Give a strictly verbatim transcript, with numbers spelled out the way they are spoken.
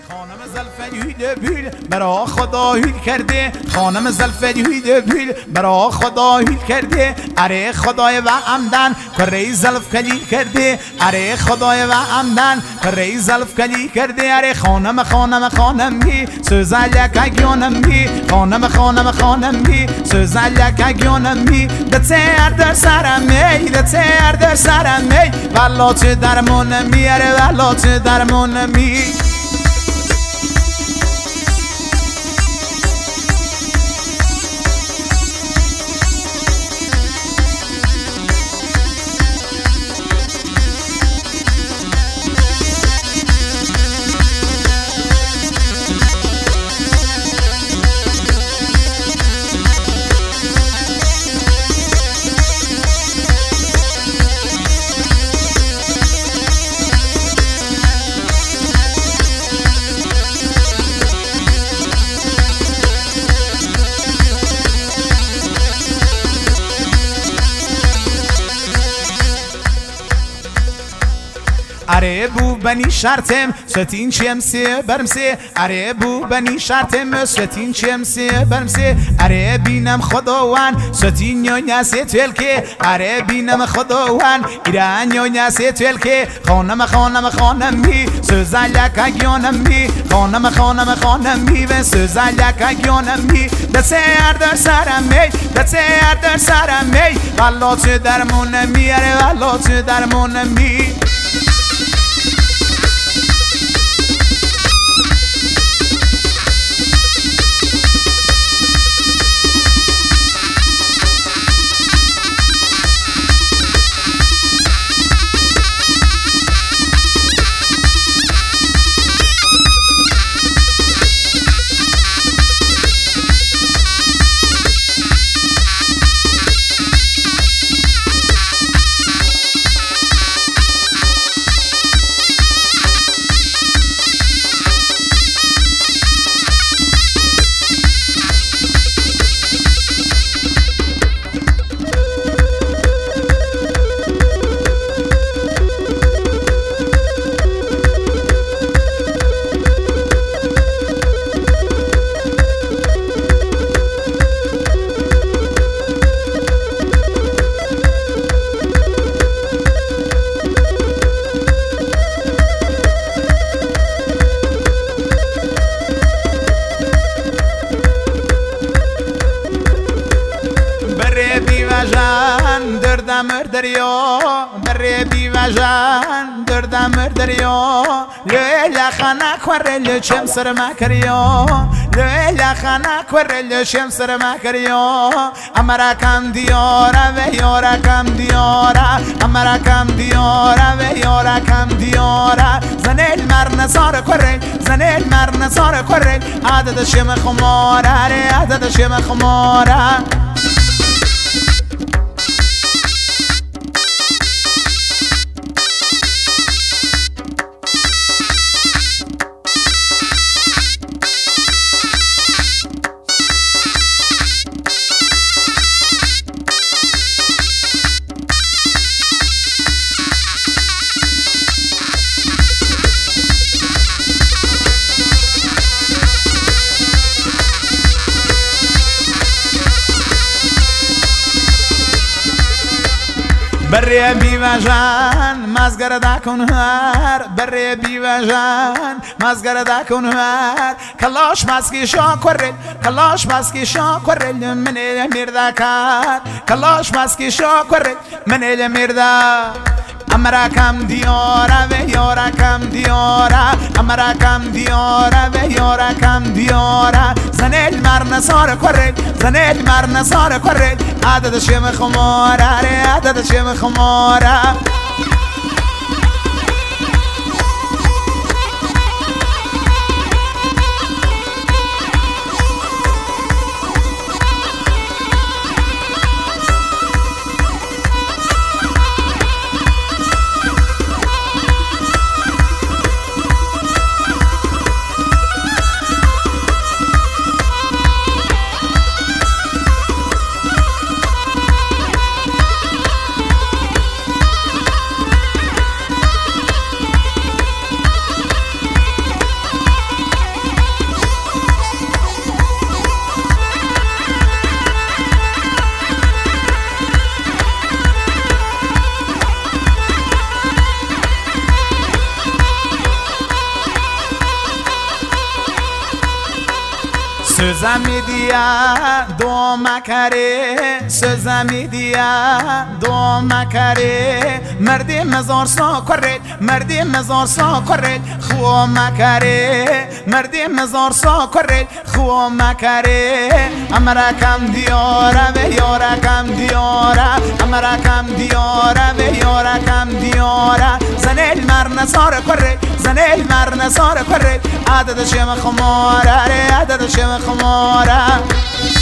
خانم زلفلیده بیل برا خدا هیل کرده، خانم زلفلیده بیل برا خدا هیل کرده. اره خدای و عمدن کره زلف کلی کرده، اره خدای و عمدن کره زلف کلی کرده. اره خانم خانم خانم می سوزالک اگیانم می، خانم خانم خانم می سوزالک اگیانم می. دتر در سرم می، دتر در سرم می، والا تو درمون می، اره والا تو درمون می. اره بو بنی شرطم ستین چمسه برمسه، اره بو بنی شرطم ستین چمسه برمسه. اره بینم خداوند ستین یا نسه تلکه، اره بینم خداوند ایران یا نسه تلکه. خانم خانم خانم می سوزالک اگیانم می، خانم خانم خانم می و سوزالک اگیانم می. دسر در سرم می، دسر در سرم می، والا تو درمون می، اره والا تو درمون می. دردم دریا بره بی وجن دردم دریا لیلا خانا کورل چم سر ما کریا، لیلا خانا کورل چم سر ما کریا. امرا کم دیارا و یارا کم دیارا، امرا کم دیارا و یارا کم دیارا. زن المر نزار کورل، زن المر نزار کورل، عدد شم خماره، عدد شم خماره. بره بی وجن مزگر دا کن هر، بره بی وجن مزگر دا کن هر. کلاش مسکی شا کرل، کلاش مسکی شا کرل، من میردا کار. کلاش مسکی شا کرل، من میردا. امرا کم دیارا و یارا کم دیارا، امرا کم دیارا و یارا کم دیارا. زن المر نزار کرل، زن المر نزار کرل، عدد شم خماره، عدد شم خماره. Sözemi diye doğma kare Sözemi diye doğma kare Merdی مزار سا کرد مردی مزار سا کرد خو مکره مردی مزار سا کرد خو مکره امرا کم دیاره و یارا کم دیاره امرا کم دیاره و یارا کم دیاره زن المر نصار کرد زن المر نصار کرد عدد شم خماره عدد شم خماره